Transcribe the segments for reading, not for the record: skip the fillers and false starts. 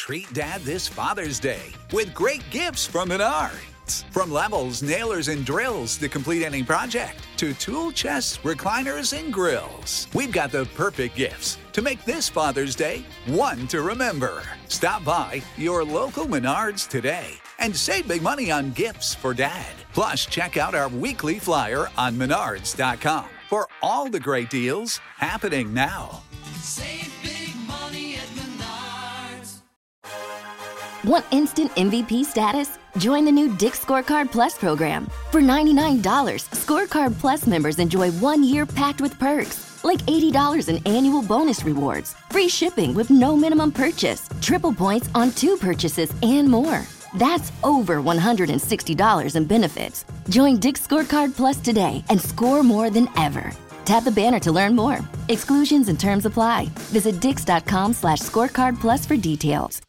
Treat Dad this Father's Day with great gifts from Menards. From levels, nailers, and drills to complete any project, to tool chests, recliners, and grills. We've got the perfect gifts to make this Father's Day one to remember. Stop by your local Menards today and save big money on gifts for Dad. Plus, check out our weekly flyer on menards.com for all the great deals happening now. Save big money at Menards. Want instant MVP status? Join the new Dick's Scorecard Plus program. For $99, Scorecard Plus members enjoy 1 year packed with perks, like $80 in annual bonus rewards, free shipping with no minimum purchase, triple points on 2 purchases, and more. That's over $160 in benefits. Join Dick's Scorecard Plus today and score more than ever. Tap the banner to learn more. Exclusions and terms apply. Visit dix.com/scorecard plus for details.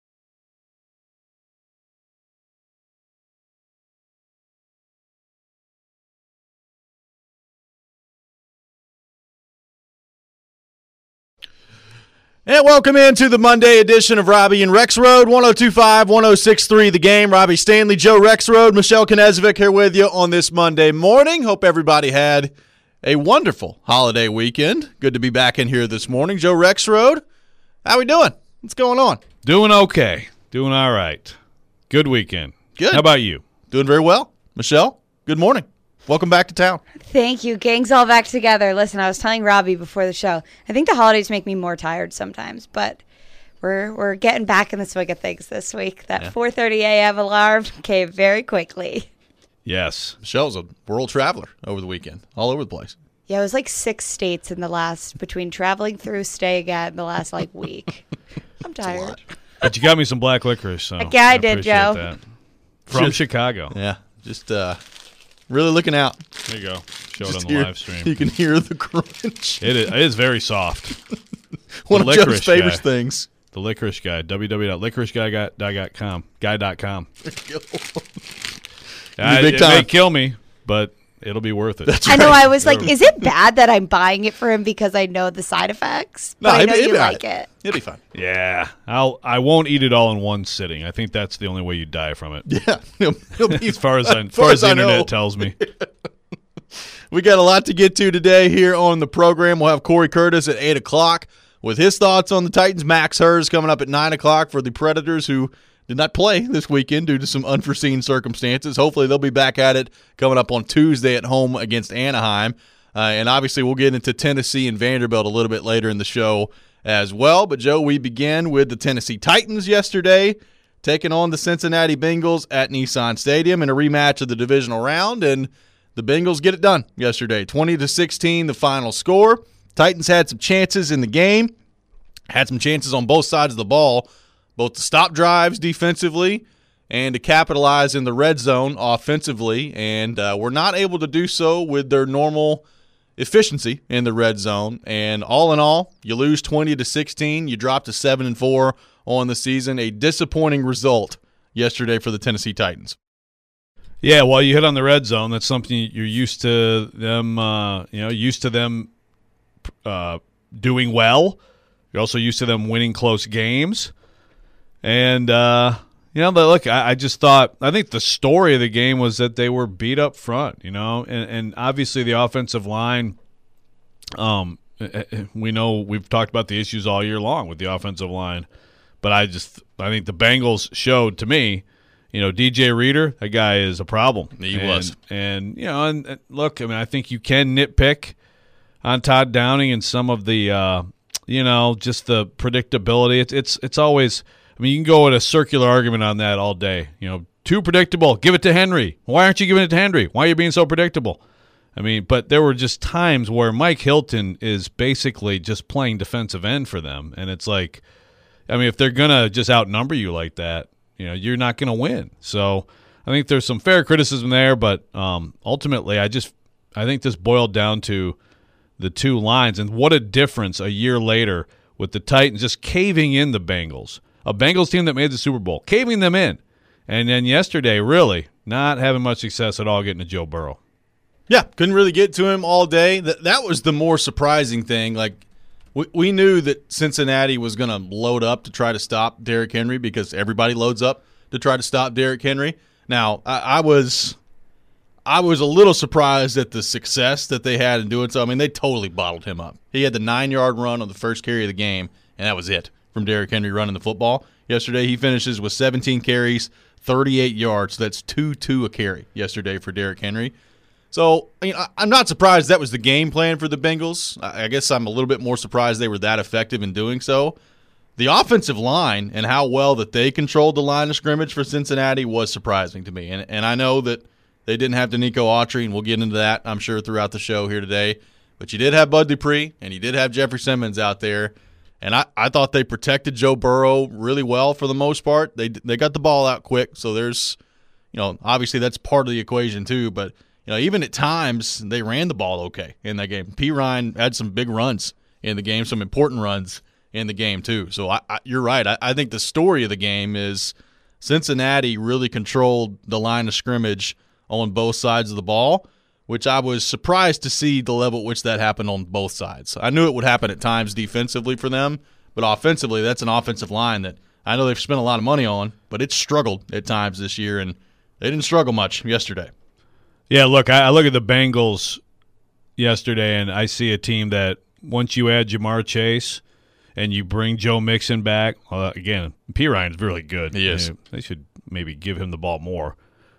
And welcome into the Monday edition of Robbie and Rexroad, 102.5, 106.3 The Game. Robbie Stanley, Joe Rexroad, Michelle Knezovic here with you on this Monday morning. Hope everybody had a wonderful holiday weekend. Good to be back in here this morning. Joe Rexroad, how we doing? What's going on? Doing okay. Doing all right. Good weekend. Good. How about you? Doing very well. Michelle, good morning. Welcome back to town. Thank you. Gang's all back together. Listen, I was telling Robbie before the show, I think the holidays make me more tired sometimes, but we're getting back in the swing of things this week. That 4:30 a.m. alarm came very quickly. Yes. Michelle's a world traveler over the weekend, all over the place. Yeah, it was like 6 states in the last, between traveling through, staying at, the last week. I'm tired. But you got me some black licorice, so Yeah, I did, appreciate Joe. that. From Chicago. Yeah, just really looking out. There you go. Show it Just on the hear- live stream. You can hear the crunch. It is very soft. One The of Joe's licorice favorite guy. things. The licorice guy, www.licoriceguy.com. Guy.com. Big It time. may kill me, but it'll be worth it. I know, I was like, is it bad that I'm buying it for him because I know the side effects? But I know you like it. It'll be fine. Yeah. I won't eat it all in one sitting. I think that's the only way you die from it. Yeah. He'll be As far as the I know. internet tells me. We got a lot to get to today here on the program. We'll have Corey Curtis at 8 o'clock with his thoughts on the Titans. Max Hers coming up at 9 o'clock for the Predators, who did not play this weekend due to some unforeseen circumstances. Hopefully they'll be back at it coming up on Tuesday at home against Anaheim. And obviously we'll get into Tennessee and Vanderbilt a little bit later in the show as well. But, Joe, we begin with the Tennessee Titans yesterday taking on the Cincinnati Bengals at Nissan Stadium in a rematch of the divisional round. And the Bengals get it done yesterday, 20-16 the final score. Titans had some chances in the game, had some chances on both sides of the ball, both to stop drives defensively and to capitalize in the red zone offensively, and were not able to do so with their normal efficiency in the red zone. And all in all, you lose 20-16. You drop to 7-4 on the season. A disappointing result yesterday for the Tennessee Titans. Yeah, well, you hit on the red zone. That's something you're used to them. Doing well. You're also used to them winning close games. And but look, I just thought, I think the story of the game was that they were beat up front. And obviously the offensive line. We know we've talked about the issues all year long with the offensive line, but I think the Bengals showed to me. DJ Reader, that guy is a problem. He was. And look, I mean, I think you can nitpick on Todd Downing and some of the, just the predictability. It's always, I mean, you can go in a circular argument on that all day. Too predictable. Give it to Henry. Why aren't you giving it to Henry? Why are you being so predictable? I mean, but there were just times where Mike Hilton is basically just playing defensive end for them. And it's like, I mean, if they're going to just outnumber you like that, you're not going to win. So I think there's some fair criticism there, but ultimately I think this boiled down to the two lines, and what a difference a year later with the Titans just caving in the Bengals, a Bengals team that made the Super Bowl, caving them in. And then yesterday, really not having much success at all getting to Joe Burrow. Yeah, couldn't really get to him all day. That was the more surprising thing. Like, We knew that Cincinnati was going to load up to try to stop Derrick Henry because everybody loads up to try to stop Derrick Henry. Now, I was a little surprised at the success that they had in doing so. I mean, they totally bottled him up. He had the 9-yard run on the first carry of the game, and that was it from Derrick Henry running the football. Yesterday, he finishes with 17 carries, 38 yards. That's 2-2 a carry yesterday for Derrick Henry. So, I'm not surprised that was the game plan for the Bengals. I guess I'm a little bit more surprised they were that effective in doing so. The offensive line and how well that they controlled the line of scrimmage for Cincinnati was surprising to me. And I know that they didn't have Danico Autry, and we'll get into that, I'm sure, throughout the show here today. But you did have Bud Dupree, and you did have Jeffrey Simmons out there. And I thought they protected Joe Burrow really well for the most part. They got the ball out quick, so there's, obviously that's part of the equation too. But, even at times they ran the ball okay in that game. P. Ryan had some big runs in the game, some important runs in the game too. So you're right. I think the story of the game is Cincinnati really controlled the line of scrimmage on both sides of the ball, which I was surprised to see the level at which that happened on both sides. I knew it would happen at times defensively for them, but offensively, that's an offensive line that I know they've spent a lot of money on, but it's struggled at times this year, and they didn't struggle much yesterday. Yeah, look, I look at the Bengals yesterday, and I see a team that once you add Jamar Chase and you bring Joe Mixon back, again, P. Ryan's really good. He is. They should maybe give him the ball more.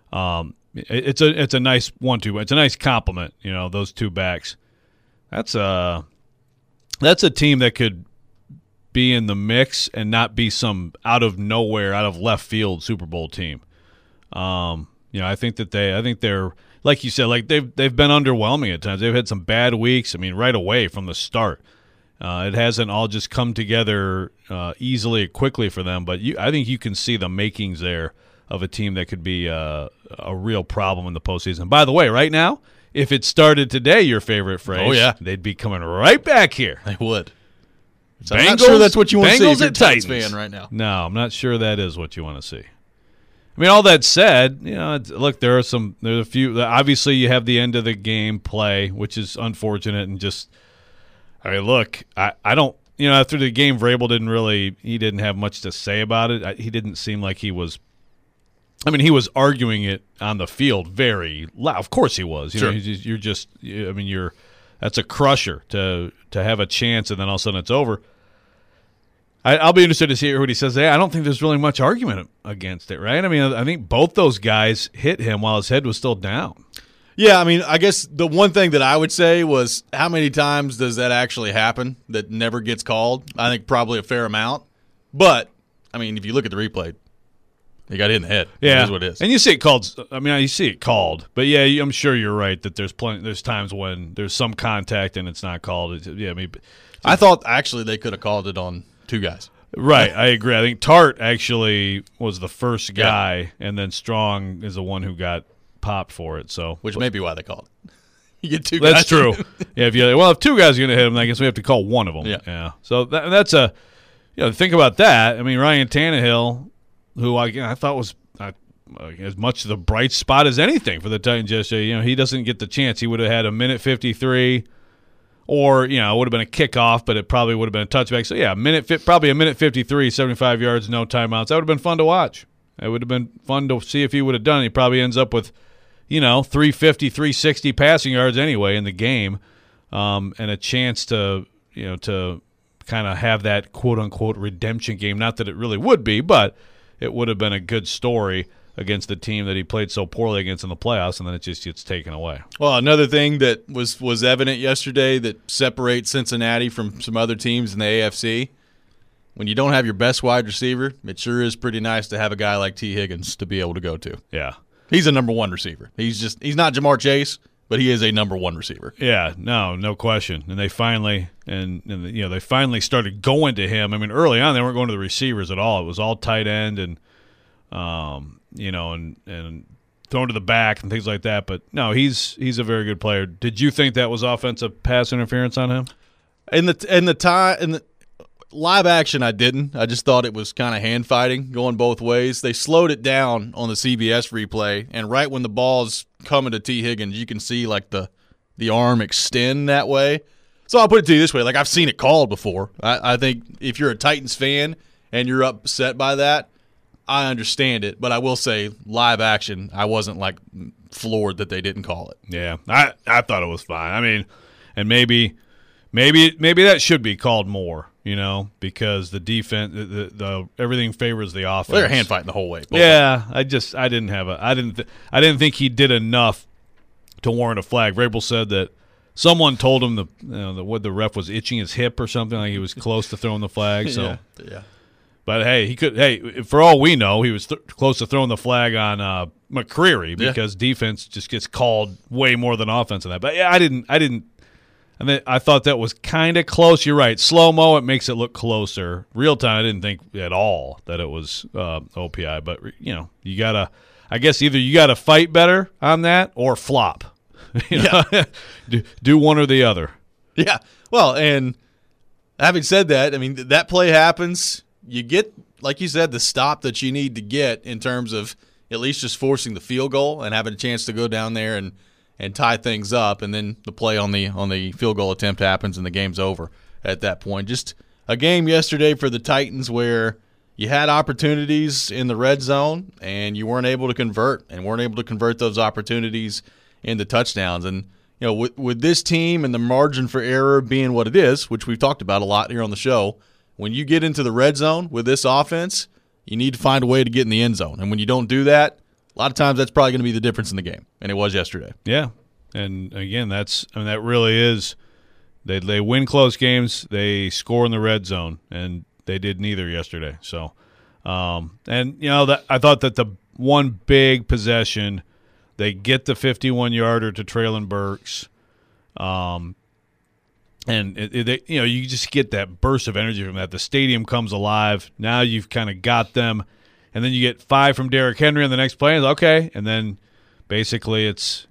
It's a nice 1-2. It's a nice compliment, those two backs. That's a team that could be in the mix and not be some out of nowhere, out of left field Super Bowl team. I think they're like you said, like they've been underwhelming at times. They've had some bad weeks. I mean, right away from the start, it hasn't all just come together easily, quickly for them. But I think you can see the makings there of a team that could be a real problem in the postseason. By the way, right now, if it started today, your favorite phrase, they'd be coming right back here. They would. So Bengals, I'm not sure that's what you want to see if you're a Titans fan right now. No, I'm not sure that is what you want to see. I mean, all that said, look, there's a few. Obviously, you have the end of the game play, which is unfortunate, and just, look, I don't. After the game, Vrabel didn't have much to say about it. He didn't seem like he was. I mean, he was arguing it on the field very loud. Of course he was. Sure. That's a crusher to have a chance, and then all of a sudden it's over. I'll be interested to hear what he says. I don't think there's really much argument against it, right? I mean, I think both those guys hit him while his head was still down. Yeah, I mean, I guess the one thing that I would say was how many times does that actually happen that never gets called? I think probably a fair amount. But, I mean, if you look at the replay, he got hit in the head. Yeah, That's what it is. And you see it called. I mean, you see it called. But yeah, I'm sure you're right that there's times when there's some contact and it's not called. I thought actually they could have called it on two guys. Right, I agree. I think Tart actually was the first guy, and then Strong is the one who got popped for it. So, which may be why they called it. You get two guys. That's true. Yeah, if two guys are going to hit him, I guess we have to call one of them. Yeah. So that's think about that. I mean, Ryan Tannehill, who I thought was as much the bright spot as anything for the Titans yesterday. He doesn't get the chance. He would have had a minute 53, or it would have been a kickoff, but it probably would have been a touchback. So yeah, probably a minute 53, 75 yards, no timeouts. That would have been fun to watch. It would have been fun to see if he would have done it. He probably ends up with 350, 360 passing yards anyway in the game, and a chance to kind of have that quote unquote redemption game. Not that it really would be, but it would have been a good story against the team that he played so poorly against in the playoffs, and then it just gets taken away. Well, another thing that was evident yesterday that separates Cincinnati from some other teams in the AFC, when you don't have your best wide receiver, it sure is pretty nice to have a guy like T. Higgins to be able to go to. Yeah. He's a number one receiver. He's not Jamar Chase, but he is a number one receiver. Yeah, no question. And they finally started going to him. I mean, early on they weren't going to the receivers at all. It was all tight end and and thrown to the back and things like that. But no, he's a very good player. Did you think that was offensive pass interference on him? In the live action, I didn't. I just thought it was kind of hand fighting going both ways. They slowed it down on the CBS replay, and right when the ball's coming to T. Higgins, you can see like the arm extend that way. So I'll put it to you this way. Like, I've seen it called before. I think if you're a Titans fan and you're upset by that, I understand it. But I will say, live action, I wasn't, like, floored that they didn't call it. Yeah, I thought it was fine. I mean, and maybe that should be called more, because the defense, the everything favors the offense. Well, they're hand fighting the whole way. Yeah, I didn't think he did enough to warrant a flag. Vrabel said that someone told him the ref was itching his hip or something, like he was close to throwing the flag. So yeah. But hey, he could. Hey, for all we know, he was close to throwing the flag on McCreary because defense just gets called way more than offense in that. But yeah, I didn't. I mean, I thought that was kind of close. You're right. Slow mo, it makes it look closer. Real time, I didn't think at all that it was OPI. But you gotta. I guess either you gotta fight better on that or flop. Do one or the other. Yeah. Well, and having said that, I mean that play happens. You get, like you said, the stop that you need to get in terms of at least just forcing the field goal and having a chance to go down there and tie things up, and then the play on the field goal attempt happens and the game's over at that point. Just a game yesterday for the Titans where you had opportunities in the red zone and you weren't able to convert those opportunities into touchdowns. And with this team and the margin for error being what it is, which we've talked about a lot here on the show, when you get into the red zone with this offense, you need to find a way to get in the end zone. And when you don't do that, a lot of times that's probably going to be the difference in the game. And it was yesterday. Yeah. And again, that really is they win close games, they score in the red zone, and they did neither yesterday. So that I thought that the one big possession, they get the 51-yarder to Treylon Burks. And you just get that burst of energy from that. The stadium comes alive. Now you've kind of got them, and then you get 5 from Derrick Henry on the next play. Okay, and then basically it's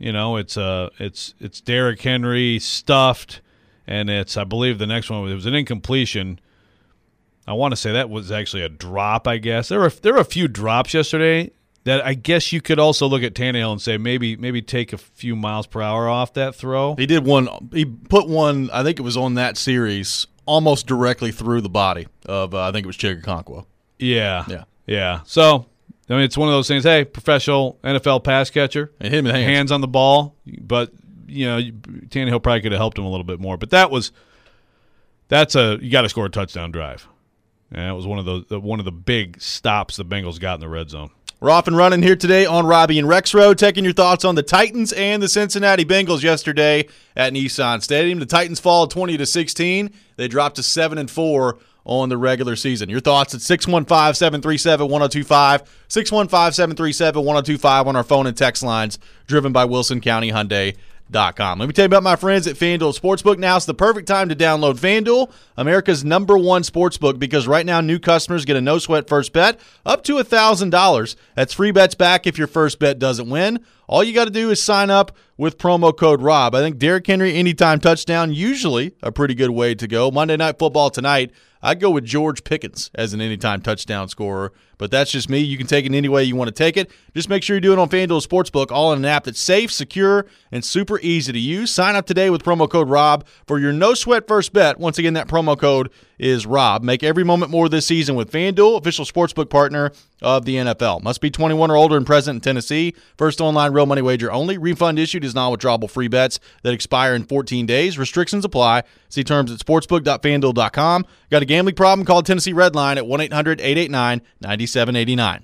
Derrick Henry stuffed, and I believe the next one was an incompletion. I want to say that was actually a drop. I guess there were a few drops yesterday that I guess you could also look at Tannehill and say maybe take a few miles per hour off that throw. He did one. He put one, I think it was on that series, almost directly through the body of, I think it was Chigakonkwo. Yeah. So, I mean, it's one of those things, hey, professional NFL pass catcher. And hit him in the hands on the ball. But, Tannehill probably could have helped him a little bit more. But you got to score a touchdown drive. And it was one of the big stops the Bengals got in the red zone. We're off and running here today on Robbie and Rex Road, taking your thoughts on the Titans and the Cincinnati Bengals yesterday at Nissan Stadium. The Titans fall 20-16. They dropped to 7-4 on the regular season. Your thoughts at 615-737-1025, 615-737-1025 on our phone and text lines, driven by Wilson County Hyundai.com. Let me tell you about my friends at FanDuel Sportsbook. Now is the perfect time to download FanDuel, America's #1 sportsbook, because right now new customers get a no-sweat first bet up to $1,000. That's free bets back if your first bet doesn't win. All you got to do is sign up with promo code ROB. I think Derrick Henry anytime touchdown, usually a pretty good way to go. Monday Night Football tonight, I'd go with George Pickens as an anytime touchdown scorer, but that's just me. You can take it any way you want to take it. Just make sure you do it on FanDuel Sportsbook, all in an app that's safe, secure, and super easy to use. Sign up today with promo code ROB for your no-sweat first bet. Once again, that promo code is ROB. Make every moment more this season with FanDuel, official sportsbook partner of the NFL. Must be 21 or older and present in Tennessee. First online real money wager only. Refund issued is non-withdrawable free bets that expire in 14 days. Restrictions apply. See terms at sportsbook.fanduel.com. Got a gambling problem? Call Tennessee Redline at 1-800-889-9789.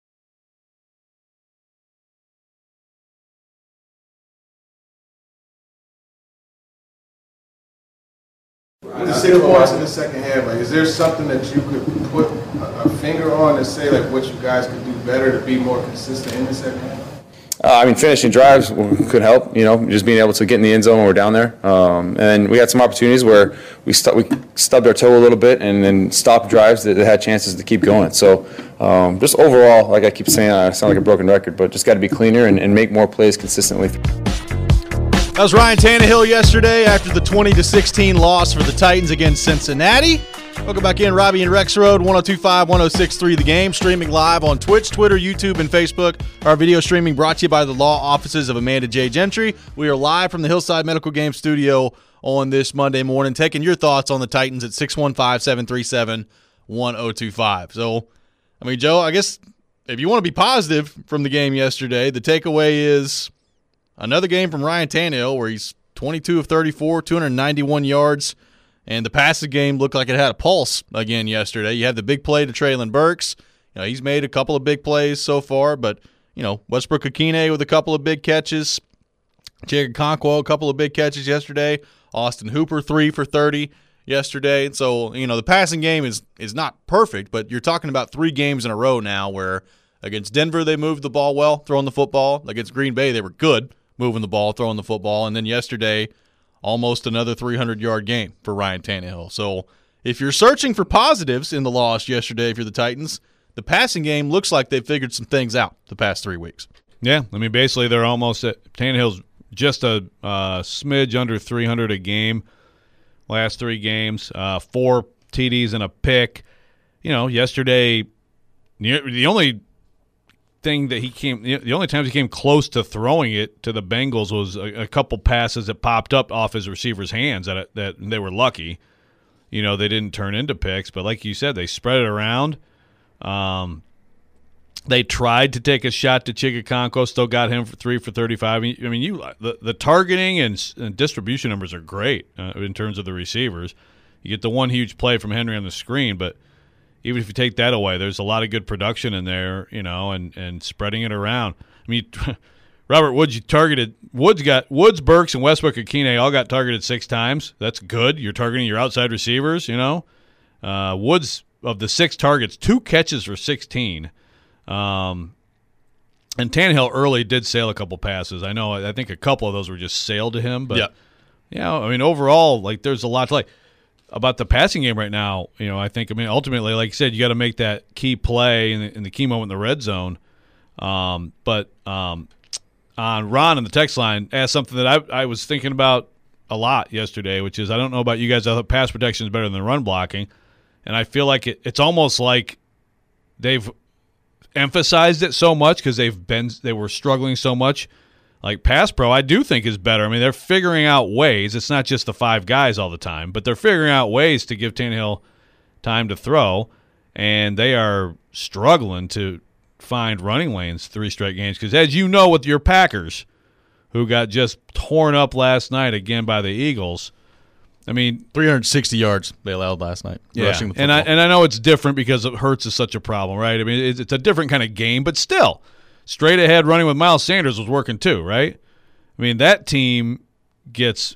With the 6 points in the second half, is there something that you could put a finger on and say what you guys could do better to be more consistent in the second half? Finishing drives could help, just being able to get in the end zone when we're down there. And we had some opportunities where we stubbed our toe a little bit and then stopped drives that had chances to keep going. So just overall, like I keep saying, I sound like a broken record, but just got to be cleaner and make more plays consistently. That was Ryan Tannehill yesterday after the 20-16 loss for the Titans against Cincinnati. Welcome back in, Robbie and Rex Road, 102.5, 106.3 The Game, streaming live on Twitch, Twitter, YouTube, and Facebook. Our video streaming brought to you by the law offices of Amanda J. Gentry. We are live from the Hillside Medical Game Studio on this Monday morning, taking your thoughts on the Titans at 615-737-1025. So, I mean, Joe, I guess if you want to be positive from the game yesterday, the takeaway is another game from Ryan Tannehill where he's 22 of 34, 291 yards, and the passing game looked like it had a pulse again yesterday. You had the big play to Treylon Burks. You know, he's made a couple of big plays so far, but, you know, Westbrook-Akine with a couple of big catches. Chig-Okonkwo, a couple of big catches yesterday. Austin Hooper, 3 for 30 yesterday. And so, you know, the passing game is not perfect, but you're talking about 3 games in a row now where against Denver they moved the ball well, throwing the football. Against Green Bay they were good moving the ball, throwing the football. And then yesterday, almost another 300-yard game for Ryan Tannehill. So if you're searching for positives in the loss yesterday for the Titans, the passing game looks like they've figured some things out the past 3 weeks. Yeah, I mean, basically they're almost at Tannehill's just a smidge under 300 a game last 3 games, 4 TDs and a pick. You know, yesterday, the only times he came close to throwing it to the Bengals was a couple passes that popped up off his receiver's hands that they were lucky. You know, they didn't turn into picks, but like you said, they spread it around. They tried to take a shot to Chig-Okonkwo, still got him for 3 for 35. I mean, the targeting and distribution numbers are great in terms of the receivers. You get the one huge play from Henry on the screen, but even if you take that away, there's a lot of good production in there, you know, and spreading it around. I mean, Robert Woods, Woods, Burks, and Westbrook-Akine all got targeted 6 times. That's good. You're targeting your outside receivers, you know. Woods, of the 6 targets, 2 catches for 16. And Tannehill early did sail a couple passes. I think a couple of those were just sailed to him. But, you know, I mean, overall, like, there's a lot to like. About the passing game right now, you know, ultimately, like you said, you got to make that key play in the key moment in the red zone. But on Ron in the text line asked something that I was thinking about a lot yesterday, which is, I don't know about you guys, I thought pass protection is better than run blocking. And I feel like it's almost like they've emphasized it so much because they were struggling so much. Like pass pro, I do think is better. I mean, they're figuring out ways. It's not just the 5 guys all the time, but they're figuring out ways to give Tannehill time to throw, and they are struggling to find running lanes 3 straight games. Because as you know, with your Packers, who got just torn up last night again by the Eagles, I mean, 360 yards they allowed last night. Rushing the football. And I know it's different because Hurts is such a problem, right? I mean, it's a different kind of game, but still. Straight ahead running with Miles Sanders was working too, right? I mean, that team gets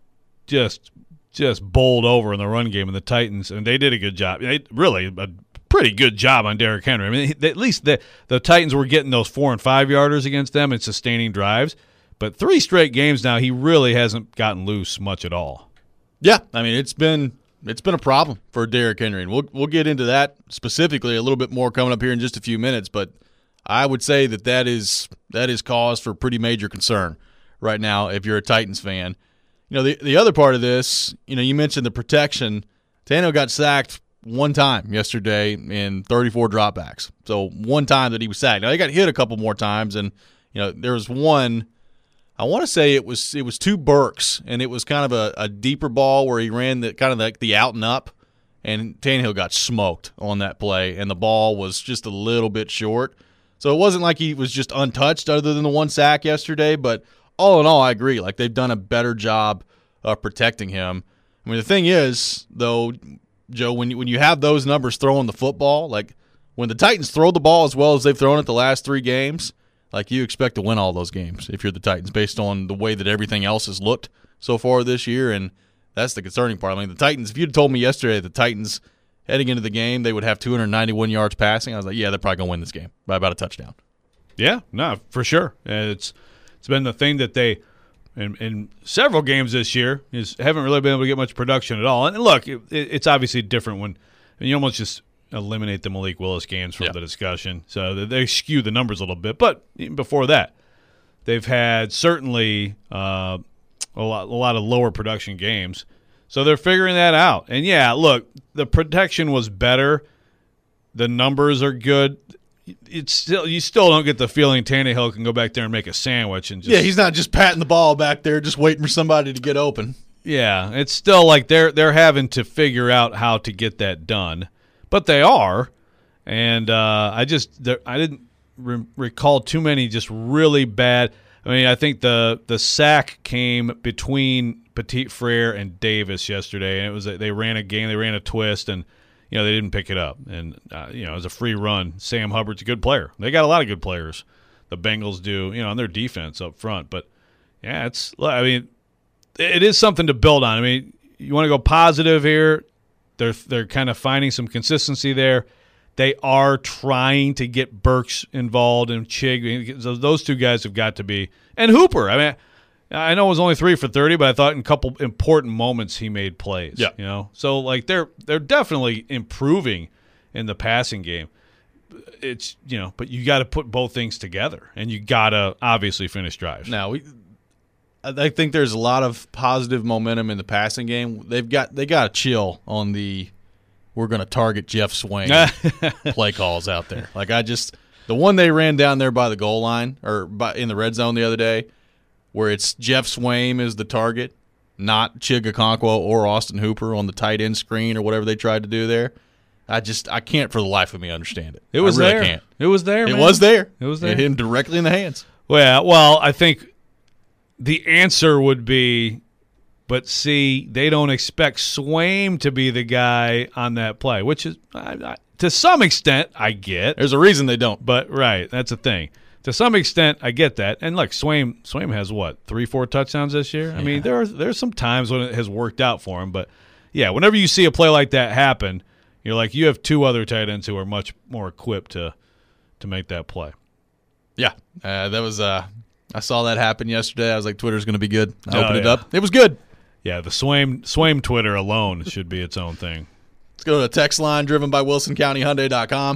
just bowled over in the run game, and the Titans, and they did a good job. Really, a pretty good job on Derrick Henry. I mean, at least the Titans were getting those 4- and 5-yarders against them and sustaining drives. But 3 straight games now, he really hasn't gotten loose much at all. Yeah, I mean, it's been a problem for Derrick Henry, and we'll get into that specifically a little bit more coming up here in just a few minutes, but I would say that is cause for pretty major concern right now if you're a Titans fan. You know, the other part of this, you know, you mentioned the protection. Tannehill got sacked 1 time yesterday in 34 dropbacks. So 1 time that he was sacked. Now, he got hit a couple more times, and, you know, there was one, I want to say it was to Burks, and it was kind of a deeper ball where he ran the out and up, and Tannehill got smoked on that play, and the ball was just a little bit short. So it wasn't like he was just untouched other than the 1 sack yesterday, but all in all, I agree. Like, they've done a better job of protecting him. I mean, the thing is, though, Joe, when you have those numbers throwing the football, like when the Titans throw the ball as well as they've thrown it the last 3 games, like you expect to win all those games if you're the Titans based on the way that everything else has looked so far this year, and that's the concerning part. I mean, the Titans, if you'd told me yesterday the Titans – heading into the game, they would have 291 yards passing. I was like, yeah, they're probably going to win this game by about a touchdown. Yeah, no, for sure. It's been the thing that they, in several games this year, haven't really been able to get much production at all. And look, it's obviously different when you almost just eliminate the Malik Willis games from the discussion. So they skew the numbers a little bit. But even before that, they've had certainly a lot of lower production games. So they're figuring that out. And, yeah, look, the protection was better. The numbers are good. You still don't get the feeling Tannehill can go back there and make a sandwich. And just, he's not just patting the ball back there just waiting for somebody to get open. Yeah, it's still like they're having to figure out how to get that done, but they are. And I didn't recall too many just really bad. I mean, I think the sack came between Petit Frere and Davis yesterday, and it was they ran a twist, and they didn't pick it up, and it was a free run. Sam Hubbard's a good player. They got a lot of good players. The Bengals do, on their defense up front, but yeah, it is something to build on. I mean, you want to go positive here. They're kind of finding some consistency there. They are trying to get Burks involved and Chig. Those two guys have got to be. And Hooper. I mean, I know it was only 3 for 30, but I thought in a couple important moments he made plays. Yeah. So like they're definitely improving in the passing game. It's but you got to put both things together, and you got to obviously finish drives. Now I think there's a lot of positive momentum in the passing game. They got to chill on the we're going to target Jeff Swain play calls out there. Like the one they ran down there by the goal line or in the red zone the other day, where it's Jeff Swain is the target, not Chig Okonkwo or Austin Hooper on the tight end screen or whatever they tried to do there. I can't for the life of me understand it. It was I really there. Can't. It was there. It Man. was there. It was there. It hit him directly in the hands. Well, I think the answer would be, but see, they don't expect Swaim to be the guy on that play, which is, to some extent, I get. There's a reason they don't. But, right, that's the thing. To some extent, I get that. And, look, Swaim has, 3-4 touchdowns this year? Yeah. I mean, there's some times when it has worked out for him. But, yeah, whenever you see a play like that happen, you're like, you have two other tight ends who are much more equipped to make that play. Yeah, that was I saw that happen yesterday. I was like, Twitter's going to be good. I opened it up. It was good. Yeah, the Swaim Twitter alone should be its own thing. Let's go to the text line driven by WilsonCountyHyundai.com,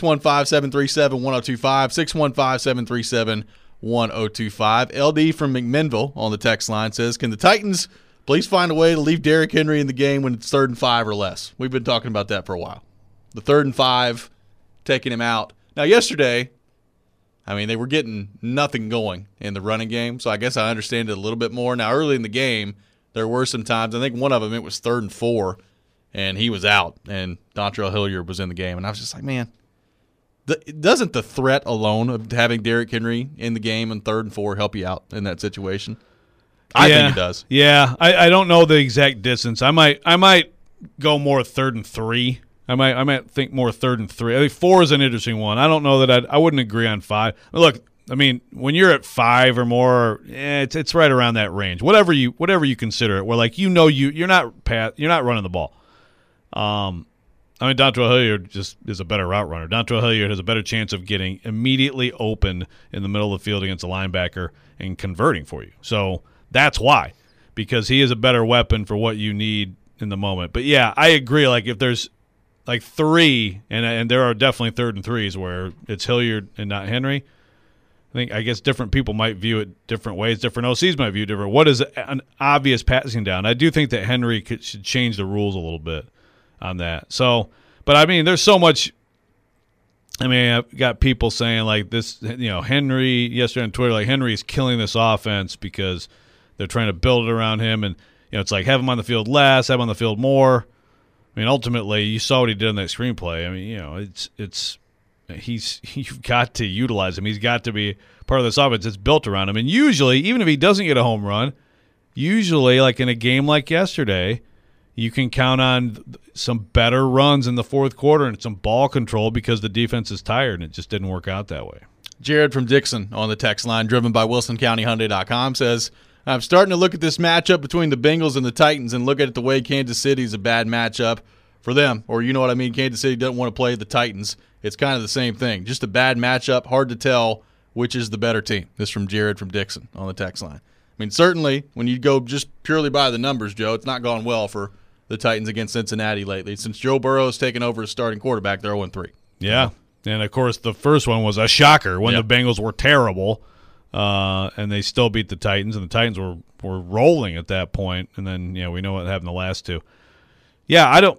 615-737-1025, 615-737-1025. LD from McMinnville on the text line says, can the Titans please find a way to leave Derrick Henry in the game when it's 3rd and 5 or less? We've been talking about that for a while. The 3rd and 5, taking him out. Now, yesterday, I mean, they were getting nothing going in the running game, so I guess I understand it a little bit more. Now, early in the game, there were some times, I think one of them, it was 3rd and 4, and he was out, and Dontrell Hilliard was in the game. And I was just like, man, doesn't the threat alone of having Derrick Henry in the game in 3rd and 4 help you out in that situation? I think it does. Yeah, I don't know the exact distance. I might go more 3rd and 3. I might think more 3rd and 3. I think 4 is an interesting one. I don't know that I wouldn't agree on 5. Look, I mean, when you're at 5 or more, it's right around that range. Whatever you consider it, where like you're not running the ball. I mean, Dontrell Hilliard just is a better route runner. Dontrell Hilliard has a better chance of getting immediately open in the middle of the field against a linebacker and converting for you. So that's why, because he is a better weapon for what you need in the moment. But yeah, I agree. Like if there's like 3, and there are definitely 3rd and 3s where it's Hilliard and not Henry. I guess different people might view it different ways. Different OCs might view it different. What is an obvious passing down? I do think that Henry should change the rules a little bit on that. So, but I mean, there's so much. I mean, I've got people saying like this, Henry yesterday on Twitter, like Henry's killing this offense because they're trying to build it around him, and it's like have him on the field less, have him on the field more. I mean, ultimately, you saw what he did in that screenplay. I mean, you've got to utilize him. He's got to be part of this offense. It's built around him. And usually, even if he doesn't get a home run, like in a game like yesterday, you can count on some better runs in the 4th quarter and some ball control because the defense is tired, and it just didn't work out that way. Jared from Dixon on the text line, driven by WilsonCountyHyundai.com, says, I'm starting to look at this matchup between the Bengals and the Titans and look at it the way Kansas City is a bad matchup for them. Or you know what I mean? Kansas City doesn't want to play the Titans. It's kind of the same thing. Just a bad matchup. Hard to tell which is the better team. This from Jared from Dixon on the text line. I mean, certainly when you go just purely by the numbers, Joe, it's not gone well for the Titans against Cincinnati lately. Since Joe Burrow has taken over as starting quarterback, they're 0-3. Yeah. And, of course, the first one was a shocker when the Bengals were terrible. And they still beat the Titans, and the Titans were rolling at that point. And then, we know what happened the last two. Yeah,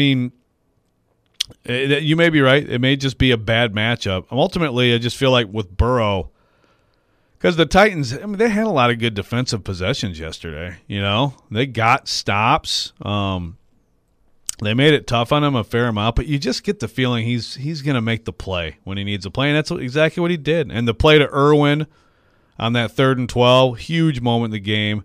you may be right. It may just be a bad matchup. Ultimately, I just feel like with Burrow, Because the Titans, I mean, they had a lot of good defensive possessions yesterday. You know, they got stops. They made it tough on him a fair amount, but you just get the feeling he's going to make the play when he needs a play, and that's exactly what he did. And the play to Irwin on that 3rd and 12, huge moment in the game.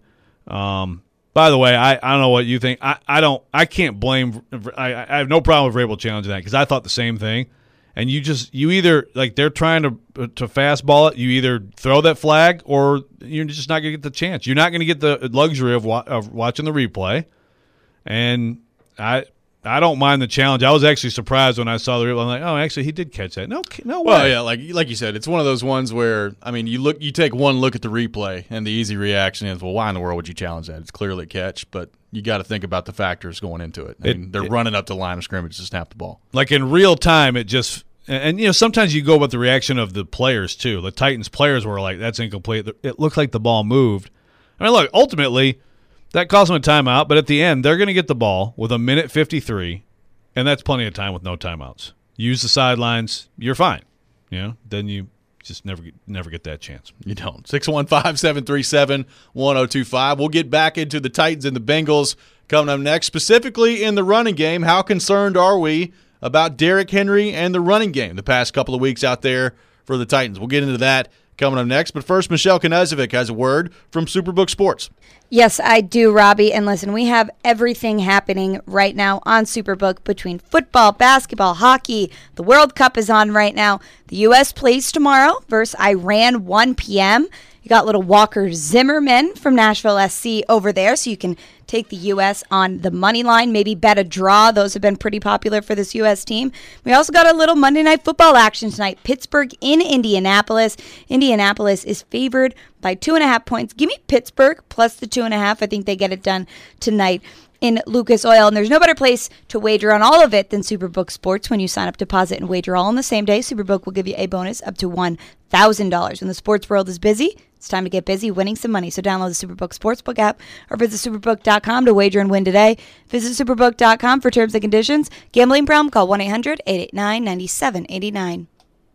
By the way, I don't know what you think. I can't blame. I have no problem with Vrabel challenging that because I thought the same thing. And you either, like, they're trying to fastball it, you either throw that flag or you're just not going to get the chance. You're not going to get the luxury of watching the replay. And I don't mind the challenge. I was actually surprised when I saw the replay. I'm like, oh, actually, he did catch that. No way. Well, yeah, like you said, it's one of those ones where, I mean, you take one look at the replay, and the easy reaction is, well, why in the world would you challenge that? It's clearly a catch, but you got to think about the factors going into it. I mean, they're running up the line of scrimmage to snap the ball. Like in real time, it just – and, you know, sometimes you go with the reaction of the players, too. The Titans players were like, that's incomplete. It looked like the ball moved. I mean, look, ultimately, that cost them a timeout, but at the end, they're going to get the ball with 1:53. And that's plenty of time with no timeouts. Use the sidelines, you're fine. You know, then you just never get that chance. You don't. 615-737-1025. We'll get back into the Titans and the Bengals coming up next. Specifically in the running game, how concerned are we about Derrick Henry and the running game the past couple of weeks out there for the Titans? We'll get into that coming up next. But first, Michelle Knezovic has a word from Superbook Sports. Yes, I do, Robbie. And listen, we have everything happening right now on Superbook between football, basketball, hockey. The World Cup is on right now. The U.S. plays tomorrow versus Iran, 1 p.m. You got little Walker Zimmerman from Nashville SC over there, so you can take the U.S. on the money line, maybe bet a draw. Those have been pretty popular for this U.S. team. We also got a little Monday Night Football action tonight. Pittsburgh in Indianapolis. Indianapolis is favored by 2.5 points. Give me Pittsburgh plus the 2.5. I think they get it done tonight in Lucas Oil. And there's no better place to wager on all of it than Superbook Sports. When you sign up, deposit, and wager all on the same day, Superbook will give you a bonus up to $1,000. When the sports world is busy, it's time to get busy winning some money. So download the Superbook Sportsbook app or visit superbook.com to wager and win today. Visit superbook.com for terms and conditions. Gambling problem? Call 1-800-889-9789.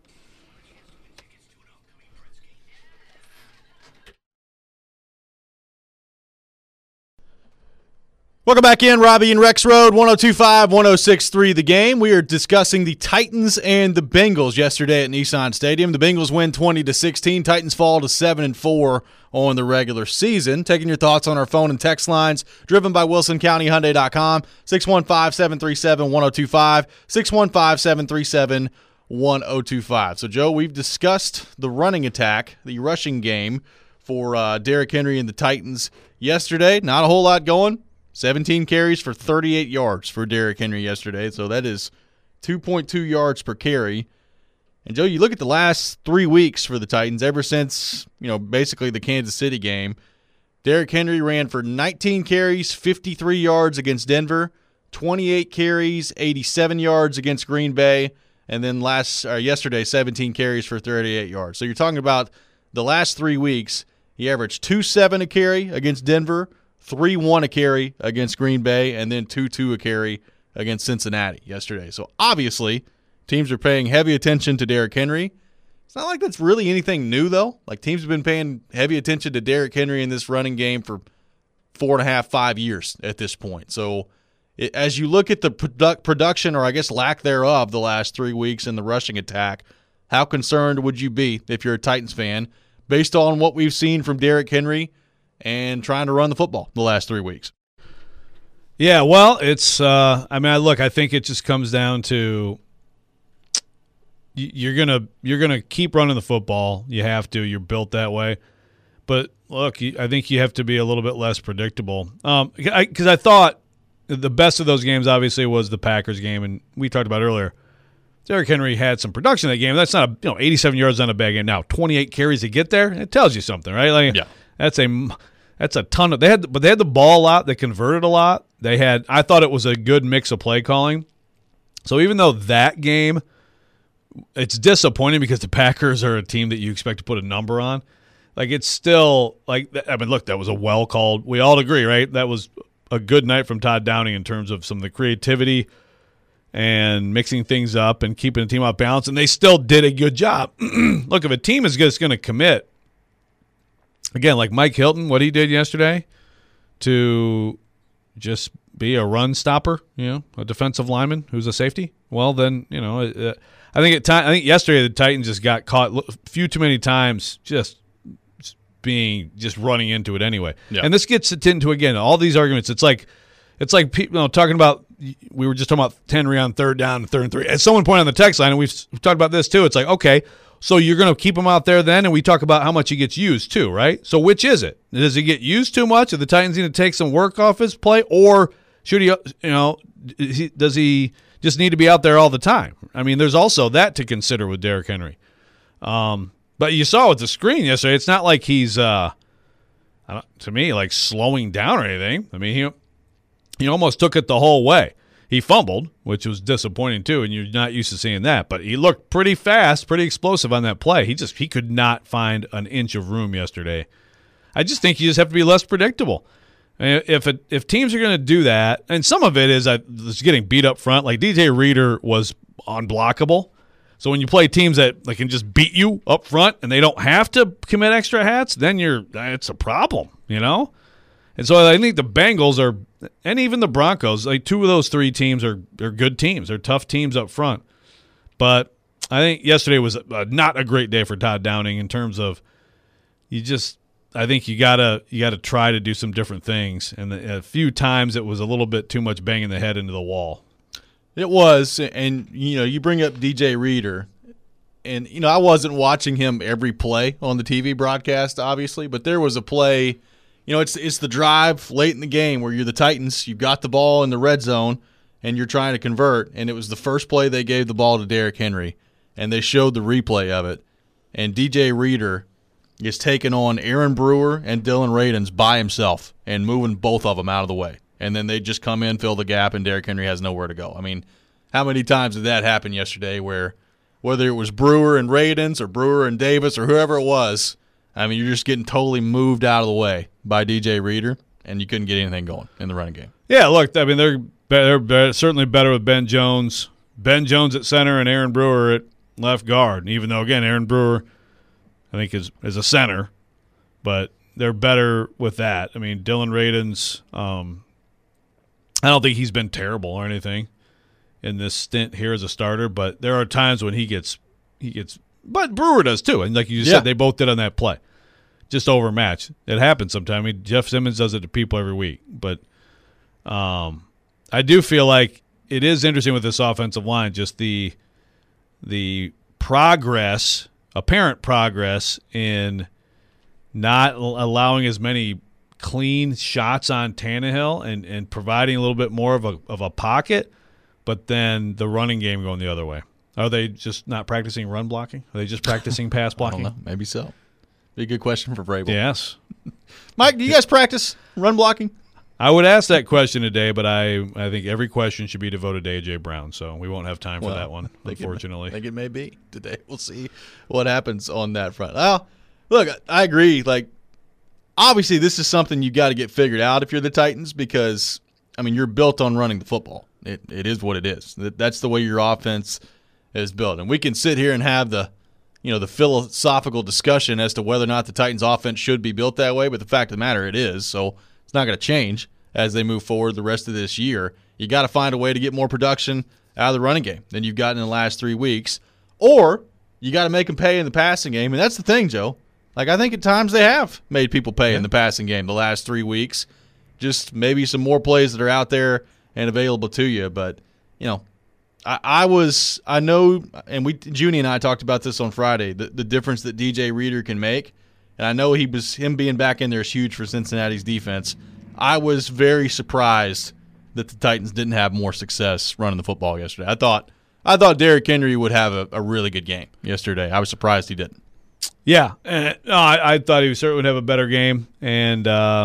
Welcome back in, Robbie and Rex Road, 102.5, 106.3 The Game. We are discussing the Titans and the Bengals yesterday at Nissan Stadium. The Bengals win 20-16. Titans fall to 7-4 on the regular season. Taking your thoughts on our phone and text lines, driven by WilsonCountyHyundai.com, 615-737-1025, 615-737-1025. So, Joe, we've discussed the running attack, the rushing game for Derrick Henry and the Titans yesterday. Not a whole lot going. 17 carries for 38 yards for Derrick Henry yesterday, so that is 2.2 yards per carry. And, Joe, you look at the last 3 weeks for the Titans, ever since, basically the Kansas City game, Derrick Henry ran for 19 carries, 53 yards against Denver, 28 carries, 87 yards against Green Bay, and then yesterday, 17 carries for 38 yards. So you're talking about the last 3 weeks, he averaged 2.7 a carry against Denver, 3.1 a carry against Green Bay, and then 2.2 a carry against Cincinnati yesterday. So obviously, teams are paying heavy attention to Derrick Henry. It's not like that's really anything new, though. Like, teams have been paying heavy attention to Derrick Henry in this running game for 4.5, 5 years at this point. So as you look at the production, or I guess lack thereof, the last 3 weeks in the rushing attack, how concerned would you be if you're a Titans fan based on what we've seen from Derrick Henry and trying to run the football the last 3 weeks? Yeah, well, it's I think it just comes down to you're gonna keep running the football. You have to. You're built that way. But look, I think you have to be a little bit less predictable. Because I thought the best of those games obviously was the Packers game, and we talked about earlier. Derrick Henry had some production in that game. That's not 87 yards on a bad game. Now 28 carries to get there. It tells you something, right? Like, yeah. That's a ton of. They had the ball a lot. They converted a lot. I thought it was a good mix of play calling. So even though that game, it's disappointing because the Packers are a team that you expect to put a number on. Like, it's still like, look, that was a well called. We all agree, right? That was a good night from Todd Downing in terms of some of the creativity and mixing things up and keeping the team off balance. And they still did a good job. Look, if a team is just going to commit again, like Mike Hilton, what he did yesterday to just be a run stopper, a defensive lineman who's a safety. Well, then, I think yesterday the Titans just got caught a few too many times just running into it anyway. Yeah. And this gets into, again, all these arguments. It's like people talking about, we were just talking about Henry on third down, third and 3. As someone pointed on the text line, and we've talked about this too. It's like, okay, so you're going to keep him out there then, and we talk about how much he gets used too, right? So which is it? Does he get used too much? Do the Titans need to take some work off his play, or should he, does he just need to be out there all the time? I mean, there's also that to consider with Derrick Henry. But you saw with the screen yesterday, it's not like he's, to me, like slowing down or anything. I mean, he almost took it the whole way. He fumbled, which was disappointing too, and you're not used to seeing that. But he looked pretty fast, pretty explosive on that play. He could not find an inch of room yesterday. I just think you just have to be less predictable. If teams are going to do that, and some of it is getting beat up front, like DJ Reader was unblockable. So when you play teams that can just beat you up front and they don't have to commit extra hats, then it's a problem, And so I think the Bengals are, and even the Broncos, like two of those three teams are good teams. They're tough teams up front. But I think yesterday was not a great day for Todd Downing in terms of I think you gotta try to do some different things. And a few times it was a little bit too much banging the head into the wall. It was, and you bring up DJ Reader, and I wasn't watching him every play on the TV broadcast, obviously, but there was a play. It's the drive late in the game where you're the Titans, you've got the ball in the red zone, and you're trying to convert, and it was the first play they gave the ball to Derrick Henry, and they showed the replay of it, and DJ Reader is taking on Aaron Brewer and Dylan Radins by himself and moving both of them out of the way. And then they just come in, fill the gap, and Derrick Henry has nowhere to go. I mean, how many times did that happen yesterday where whether it was Brewer and Radins or Brewer and Davis or whoever it was, I mean, you're just getting totally moved out of the way by DJ Reader, and you couldn't get anything going in the running game. Yeah, look, I mean, they're certainly better with Ben Jones. Ben Jones at center and Aaron Brewer at left guard. Even though, again, Aaron Brewer, I think, is a center, but they're better with that. I mean, Dylan Radins, I don't think he's been terrible or anything in this stint here as a starter, but there are times when he gets, but Brewer does too. And like you just said, they both did on that play. Just overmatched. It happens sometimes. I mean, Jeff Simmons does it to people every week. But I do feel like it is interesting with this offensive line, just the progress, apparent progress in not allowing as many clean shots on Tannehill and providing a little bit more of a pocket, but then the running game going the other way. Are they just not practicing run blocking? Are they just practicing pass blocking? I don't know. Maybe so. Be a good question for Vrabel. Yes. Mike, do you guys practice run blocking? I would ask that question today, but I think every question should be devoted to A.J. Brown, so we won't have time for that one, unfortunately. I think it may be today. We'll see what happens on that front. Well, look, I agree. Like, obviously, this is something you got to get figured out if you're the Titans because, I mean, you're built on running the football. It is what it is. That's the way your offense is built. And we can sit here and have the philosophical discussion as to whether or not the Titans' offense should be built that way, but the fact of the matter, it is. So it's not going to change as they move forward the rest of this year. You got to find a way to get more production out of the running game than you've gotten in the last 3 weeks, or you got to make them pay in the passing game. And that's the thing, Joe. Like, I think at times they have made people pay in the passing game the last 3 weeks. Just maybe some more plays that are out there and available to you. But, I know, and Junie and I talked about this on Friday, the difference that DJ Reader can make. And I know him being back in there is huge for Cincinnati's defense. I was very surprised that the Titans didn't have more success running the football yesterday. I thought Derrick Henry would have a really good game yesterday. I was surprised he didn't. Yeah, I thought he certainly would have a better game, and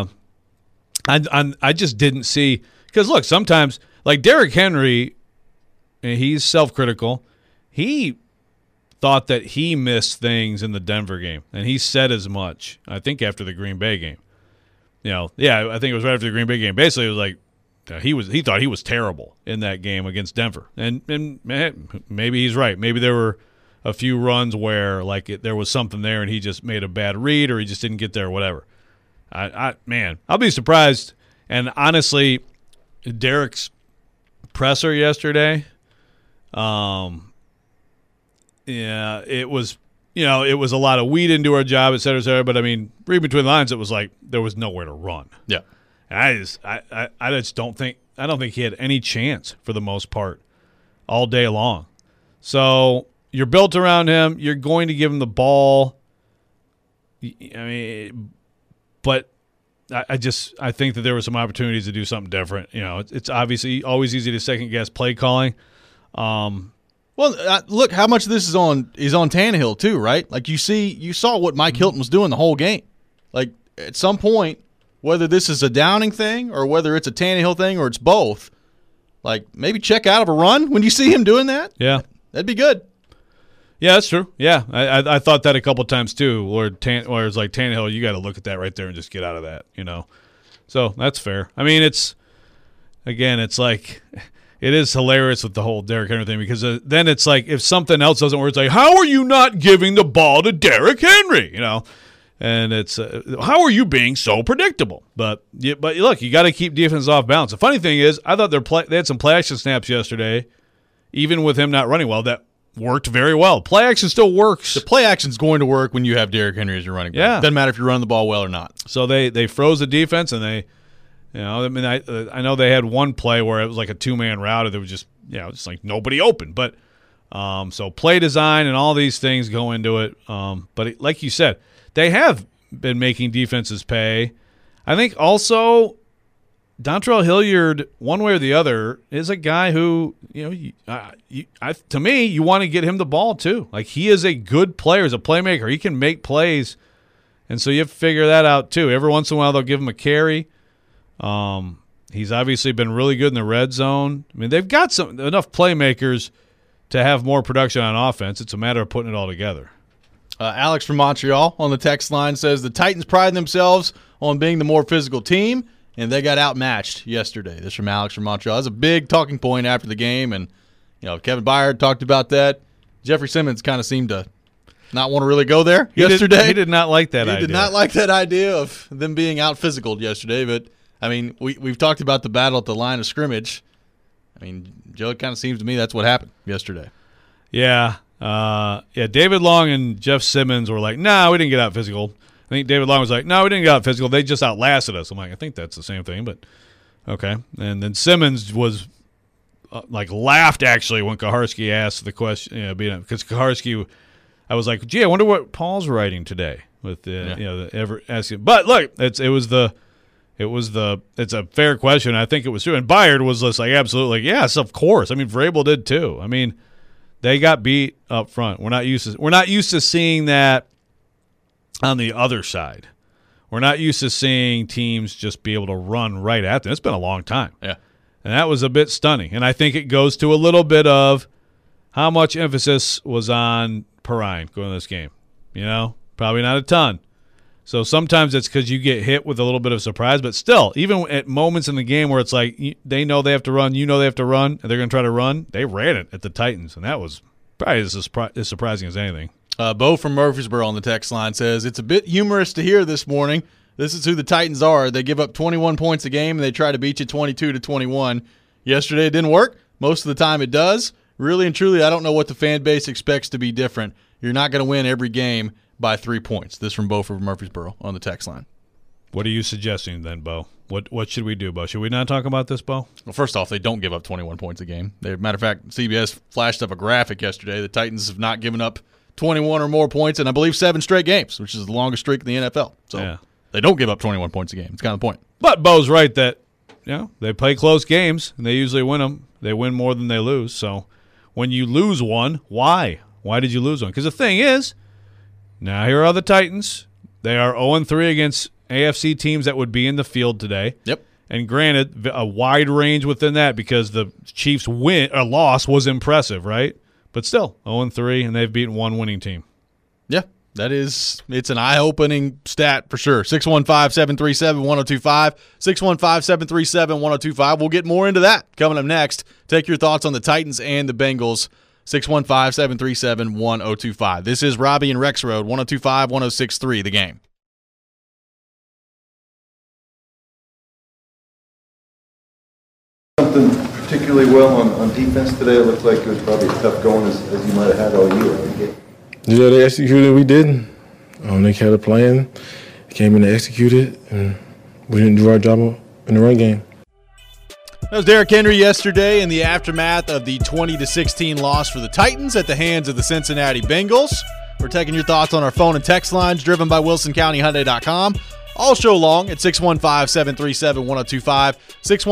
I just didn't see because look, sometimes like Derrick Henry, he's self-critical. He thought that he missed things in the Denver game, and he said as much. I think after the Green Bay game, I think it was right after the Green Bay game. Basically, it was like he thought he was terrible in that game against Denver, and maybe he's right. Maybe there were a few runs where there was something there and he just made a bad read or he just didn't get there or whatever. Man, I'll be surprised. And honestly, Derek's presser yesterday, it was a lot of we didn't do our job, et cetera, but I mean, read between the lines, it was like there was nowhere to run. Yeah. And I just don't think he had any chance for the most part all day long. So you're built around him. You're going to give him the ball. I mean, but I think that there were some opportunities to do something different. It's obviously always easy to second guess play calling. Look how much of this is on Tannehill too, right? Like you saw what Mike Hilton was doing the whole game. Like at some point, whether this is a Downing thing or whether it's a Tannehill thing or it's both, like maybe check out of a run when you see him doing that. Yeah, that'd be good. Yeah, that's true. Yeah, I thought that a couple times too. Or it's like Tannehill, you got to look at that right there and just get out of that. So that's fair. I mean, it's like it is hilarious with the whole Derrick Henry thing because then it's like if something else doesn't work, it's like how are you not giving the ball to Derrick Henry? And it's how are you being so predictable? But look, you got to keep defense off balance. The funny thing is, I thought they had some play action snaps yesterday, even with him not running well. That worked very well. Play action still works. The play action's going to work when you have Derrick Henry as your running back. Yeah, doesn't matter if you're running the ball well or not. So they froze the defense and they, I know they had one play where it was like a 2-man route and there was just just like nobody open. But so play design and all these things go into it. But like you said. They have been making defenses pay. I think also Dontrell Hilliard, one way or the other, is a guy who, to me, you want to get him the ball too. Like he is a good player, as a playmaker. He can make plays, and so you have to figure that out too. Every once in a while, they'll give him a carry. He's obviously been really good in the red zone. I mean, they've got enough playmakers to have more production on offense. It's a matter of putting it all together. Alex from Montreal on the text line says the Titans pride themselves on being the more physical team, and they got outmatched yesterday. This from Alex from Montreal. That's a big talking point after the game, and Kevin Byard talked about that. Jeffrey Simmons kind of seemed to not want to really go there yesterday. He did not like that idea. He did not like that idea of them being out-physicaled yesterday, but, I mean, we've talked about the battle at the line of scrimmage. I mean, Joe, it kind of seems to me that's what happened yesterday. Yeah. David Long and Jeff Simmons were like, no, we didn't get out physical. I think David Long was like, no, we didn't get out physical. They just outlasted us. I'm like, I think that's the same thing, but okay. And then Simmons was laughed actually when Kaharski asked the question, because Kaharski, I was like, gee, I wonder what Paul's writing today with the ever asking. But look, it's a fair question. I think it was true. And Byard was just like, absolutely, yes, of course. I mean, Vrabel did too. I mean, they got beat up front. We're not used to seeing that on the other side. We're not used to seeing teams just be able to run right at them. It's been a long time. Yeah. And that was a bit stunning. And I think it goes to a little bit of how much emphasis was on Perrine going to this game. Probably not a ton. So sometimes it's because you get hit with a little bit of surprise, but still, even at moments in the game where it's like they know they have to run, they have to run, and they're going to try to run, they ran it at the Titans, and that was probably as surprising as anything. Bo from Murfreesboro on the text line says, it's a bit humorous to hear this morning. This is who the Titans are. They give up 21 points a game, and they try to beat you 22-21. Yesterday it didn't work. Most of the time it does. Really and truly, I don't know what the fan base expects to be different. You're not going to win every game by 3 points. This from Bo from Murfreesboro on the text line. What are you suggesting then, Bo? What should we do, Bo? Should we not talk about this, Bo? Well, first off, they don't give up 21 points a game. Matter of fact, CBS flashed up a graphic yesterday. The Titans have not given up 21 or more points in, I believe, 7 straight games, which is the longest streak in the NFL. So They don't give up 21 points a game. It's kind of the point. But Bo's right that they play close games, and they usually win them. They win more than they lose. So when you lose one, why? Why did you lose one? Because the thing is, now here are the Titans. They are 0-3 against AFC teams that would be in the field today. Yep. And granted, a wide range within that because the Chiefs' loss was impressive, right? But still, 0-3, and they've beaten one winning team. Yeah, it's an eye-opening stat for sure. 615-737-1025, 615-737-1025. We'll get more into that coming up next. Take your thoughts on the Titans and the Bengals 615-737-1025. This is Robbie and Rex Road, 102.5, 106.3, The Game. Something particularly well on defense today. It looked like it was probably as tough going as you might have had all year. Yeah, they executed. We didn't. They had a plan, came in to execute it, and we didn't do our job in the run game. That was Derrick Henry yesterday in the aftermath of the 20-16 loss for the Titans at the hands of the Cincinnati Bengals. We're taking your thoughts on our phone and text lines driven by WilsonCountyHyundai.com. All show long at 615-737-1025,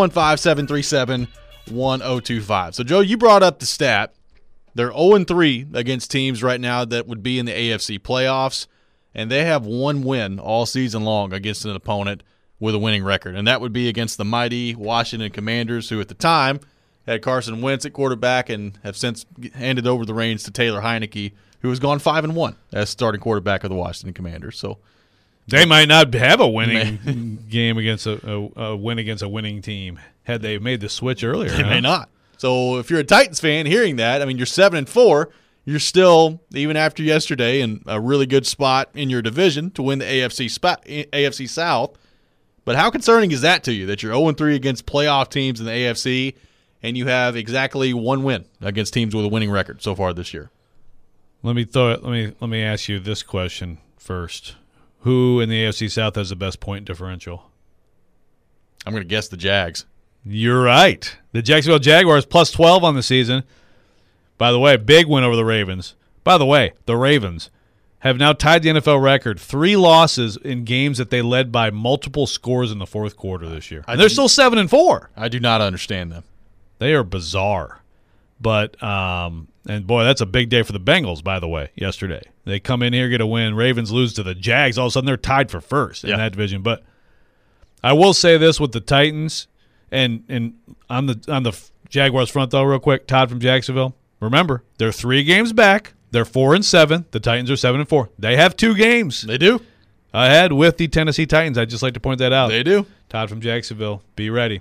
615-737-1025. So, Joe, you brought up the stat. They're 0-3 against teams right now that would be in the AFC playoffs, and they have one win all season long against an opponent with a winning record, and that would be against the mighty Washington Commanders, who at the time had Carson Wentz at quarterback and have since handed over the reins to Taylor Heineke, who has gone 5-1 as starting quarterback of the Washington Commanders. So they might not have a winning game against a win against a winning team had they made the switch earlier. They may not. So if you're a Titans fan hearing that, I mean, you're 7-4. You're still, even after yesterday, in a really good spot in your division to win the AFC South. But how concerning is that to you, that you're 0-3 against playoff teams in the AFC and you have exactly one win against teams with a winning record so far this year? Let me ask you this question first. Who in the AFC South has the best point differential? I'm going to guess the Jags. You're right. The Jacksonville Jaguars plus 12 on the season. By the way, big win over the Ravens. By the way, the Ravens have now tied the NFL record, 3 losses in games that they led by multiple scores in the fourth quarter this year. And they're still 7-4. I do not understand them. They are bizarre. But, and boy, that's a big day for the Bengals, by the way, yesterday. They come in here, get a win. Ravens lose to the Jags. All of a sudden, they're tied for first in that division. But I will say this with the Titans, and on the Jaguars front, though, real quick, Todd from Jacksonville. Remember, they're 3 games back. They're 4-7. The Titans are 7-4. They have 2 games. They do. Ahead with the Tennessee Titans. I'd just like to point that out. They do. Todd from Jacksonville, be ready.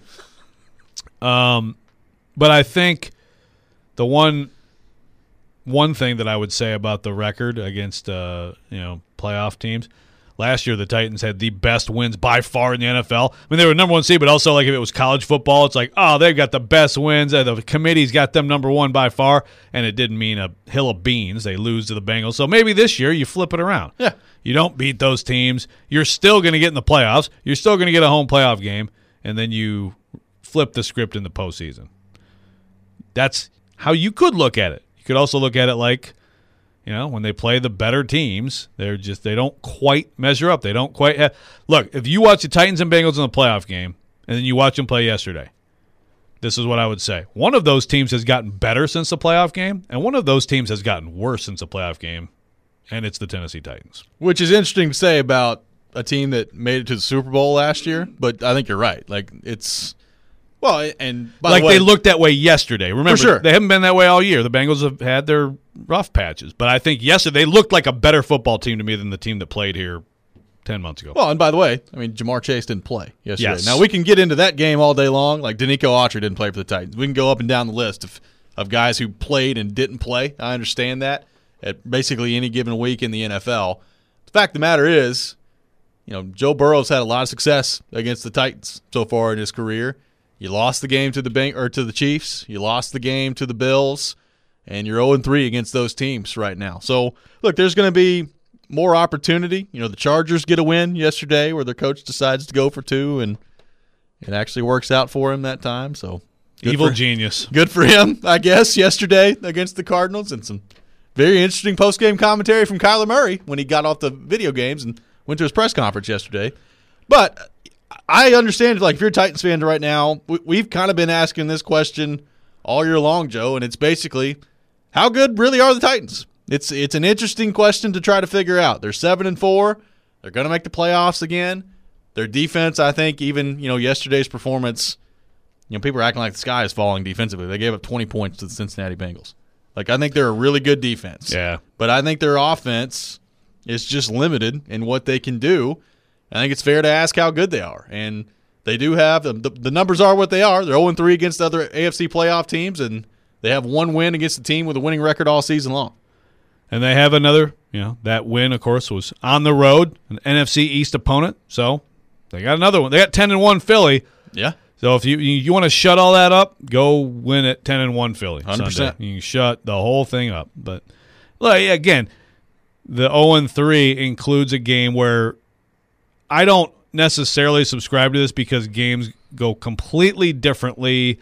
But I think the one thing that I would say about the record against playoff teams, last year the Titans had the best wins by far in the NFL. I mean, they were number 1 seed, but also like if it was college football, it's like, oh, they've got the best wins. The committee's got them number 1 by far, and it didn't mean a hill of beans. They lose to the Bengals. So maybe this year you flip it around. Yeah. You don't beat those teams. You're still going to get in the playoffs. You're still going to get a home playoff game, and then you flip the script in the postseason. That's how you could look at it. You could also look at it like, when they play the better teams, they don't quite measure up. They don't quite have. Look, if you watch the Titans and Bengals in the playoff game, and then you watch them play yesterday, this is what I would say. One of those teams has gotten better since the playoff game, and one of those teams has gotten worse since the playoff game, and it's the Tennessee Titans. Which is interesting to say about a team that made it to the Super Bowl last year, but I think you're right. Like, it's – well, and by the way, they looked that way yesterday. Remember, for sure. They haven't been that way all year. The Bengals have had their rough patches. But I think yesterday they looked like a better football team to me than the team that played here 10 months ago. Well, and by the way, I mean, Jamar Chase didn't play yesterday. Yes. Now, we can get into that game all day long. Like, Danico Autry didn't play for the Titans. We can go up and down the list of guys who played and didn't play. I understand that at basically any given week in the NFL. The fact of the matter is, Joe Burrow's had a lot of success against the Titans so far in his career. You lost the game to the Chiefs. You lost the game to the Bills, and you're 0-3 against those teams right now. So, look, there's going to be more opportunity. The Chargers get a win yesterday where their coach decides to go for 2, and it actually works out for him that time. So, evil genius. Good for him, I guess, yesterday against the Cardinals, and some very interesting post-game commentary from Kyler Murray when he got off the video games and went to his press conference yesterday. But I understand, like, if you're a Titans fan right now, we've kind of been asking this question all year long, Joe, and it's basically, how good really are the Titans? It's an interesting question to try to figure out. They're 7-4. They're going to make the playoffs again. Their defense, I think, even yesterday's performance, people are acting like the sky is falling defensively. They gave up 20 points to the Cincinnati Bengals. Like, I think they're a really good defense. Yeah. But I think their offense is just limited in what they can do. I think it's fair to ask how good they are. And they do have the numbers are what they are. They're 0-3 against other AFC playoff teams, and They have one win against the team with a winning record all season long. And they have another, that win, of course, was on the road, an NFC East opponent. So they got another one. They got 10-1 Philly. Yeah. So if you want to shut all that up, go win at 10-1 Philly. 100%. Sunday. You can shut the whole thing up. But again, the 0-3 includes a game where I don't necessarily subscribe to this because games go completely differently.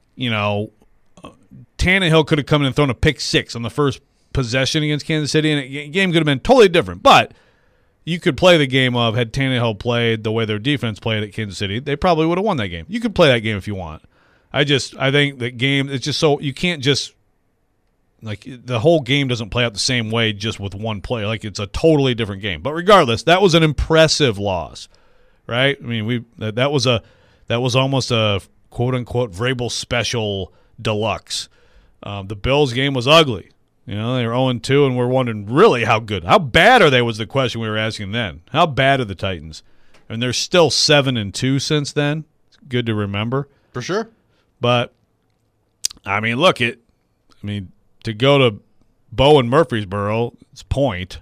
Tannehill could have come in and thrown a pick six on the first possession against Kansas City, and the game could have been totally different. But you could play the game of, had Tannehill played the way their defense played at Kansas City, they probably would have won that game. You could play that game if you want. I think that game, it's just so, you can't just, the whole game doesn't play out the same way just with one play. It's a totally different game. But regardless, that was an impressive loss, right? I mean, that was almost a quote-unquote Vrabel special deluxe. The Bills game was ugly. They were 0-2, and we're wondering really how bad are they was the question we were asking then. How bad are the Titans? And they're still 7-2 since then. It's good to remember. For sure. But, to go to Bo and Murfreesboro, it's point.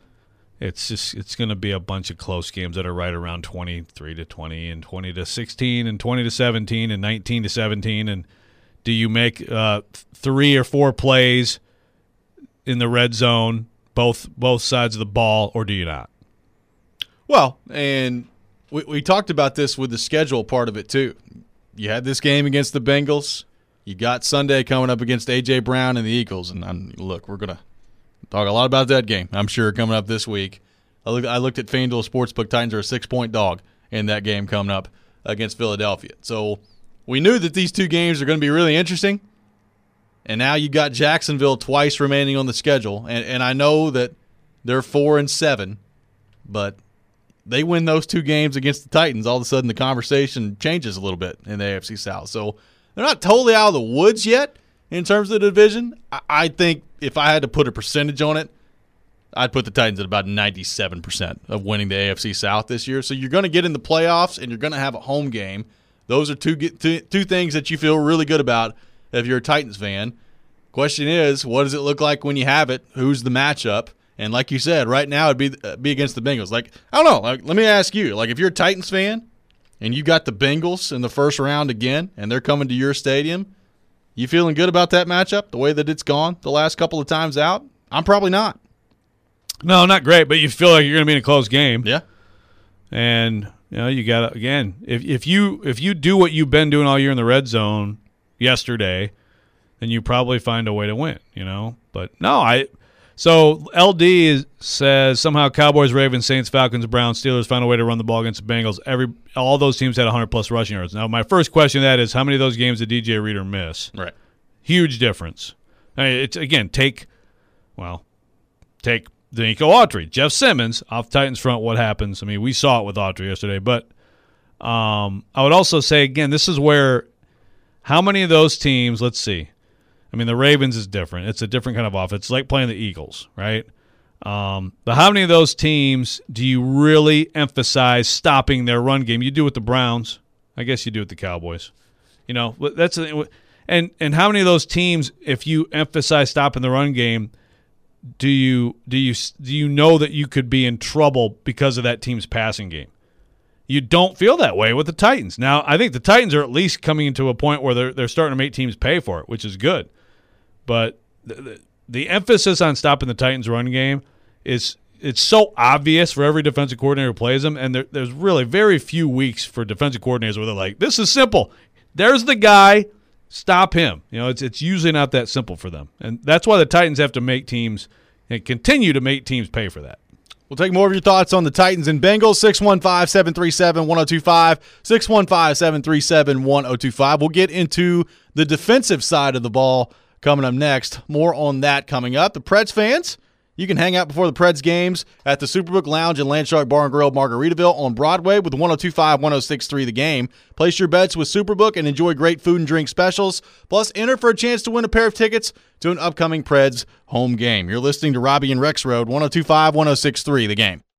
It's going to be a bunch of close games that are right around 23-20 and 20-16 and 20-17 and 19-17. And do you make 3 or 4 plays in the red zone, both sides of the ball, or do you not? Well, and we talked about this with the schedule part of it too. You had this game against the Bengals. You got Sunday coming up against A.J. Brown and the Eagles. And look, we're going to talk a lot about that game, I'm sure, coming up this week. I looked at FanDuel Sportsbook. Titans are a 6-point dog in that game coming up against Philadelphia. So we knew that these two games are going to be really interesting. And now you got Jacksonville twice remaining on the schedule. And I know that they're 4-7, but they win those two games against the Titans. All of a sudden the conversation changes a little bit in the AFC South. So they're not totally out of the woods yet in terms of the division. I think if I had to put a percentage on it, I'd put the Titans at about 97% of winning the AFC South this year. So you're going to get in the playoffs and you're going to have a home game. Those are two things that you feel really good about if you're a Titans fan. Question is, what does it look like when you have it? Who's the matchup? And like you said, right now it'd be against the Bengals. I don't know. Let me ask you. If you're a Titans fan and you got the Bengals in the first round again and they're coming to your stadium, you feeling good about that matchup, the way that it's gone the last couple of times out? I'm probably not. No, not great, but you feel like you're going to be in a close game. Yeah. And you got to, again, if you do what you've been doing all year in the red zone yesterday, then you probably find a way to win, But no, so LD says somehow Cowboys, Ravens, Saints, Falcons, Browns, Steelers found a way to run the ball against the Bengals. All those teams had 100-plus rushing yards. Now, my first question to that is, how many of those games did DJ Reader miss? Right. Huge difference. It's again, take Danico Autry, Jeff Simmons off Titans front. What happens? We saw it with Autry yesterday. But I would also say, again, this is where how many of those teams, let's see. The Ravens is different. It's a different kind of offense. It's like playing the Eagles, right? But how many of those teams do you really emphasize stopping their run game? You do with the Browns. I guess you do with the Cowboys. That's and how many of those teams, if you emphasize stopping the run game, do you know that you could be in trouble because of that team's passing game? You don't feel that way with the Titans. Now, I think the Titans are at least coming into a point where they're starting to make teams pay for it, which is good. But the emphasis on stopping the Titans' run game it's so obvious for every defensive coordinator who plays them, and there's really very few weeks for defensive coordinators where they're like, this is simple. There's the guy. Stop him. It's usually not that simple for them. And that's why the Titans have to make teams and continue to make teams pay for that. We'll take more of your thoughts on the Titans and Bengals, 615-737-1025, 615-737-1025. We'll get into the defensive side of the ball coming up next. More on that coming up. The Preds fans, you can hang out before the Preds games at the Superbook Lounge and Landshark Bar and Grill, Margaritaville on Broadway with 102.5-106.3 The Game. Place your bets with Superbook and enjoy great food and drink specials. Plus, enter for a chance to win a pair of tickets to an upcoming Preds home game. You're listening to Robbie and Rex Road, 102.5-106.3 The Game.